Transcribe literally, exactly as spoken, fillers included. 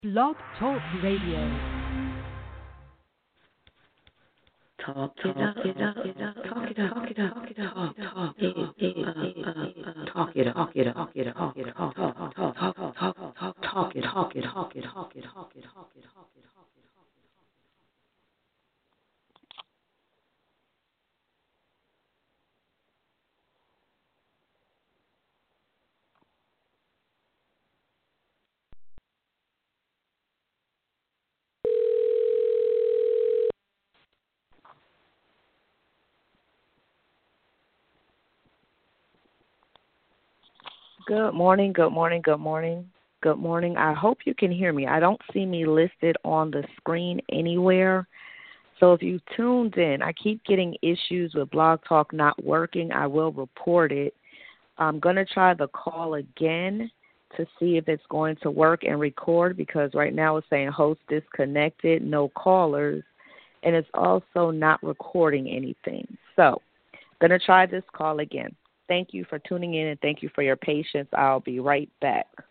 Blog Talk Radio. Talk it up, it up, it up, talk it up, talk it up, talk it up, talk, talk it, it, uh, uh, talk it up, talk it up, talk it up, talk it up, talk, talk, talk, talk, talk, talk, talk it, talk it, talk it, talk it, talk it, talk it, talk it. Good morning, good morning, good morning, good morning. I hope you can hear me. I don't see me listed on the screen anywhere. So if you tuned in, I keep getting issues with Blog Talk not working. I will report it. I'm going to try the call again to see if it's going to work and record, because right now it's saying host disconnected, no callers, and it's also not recording anything. So I'm going to try this call again. Thank you for tuning in, and thank you for your patience. I'll be right back.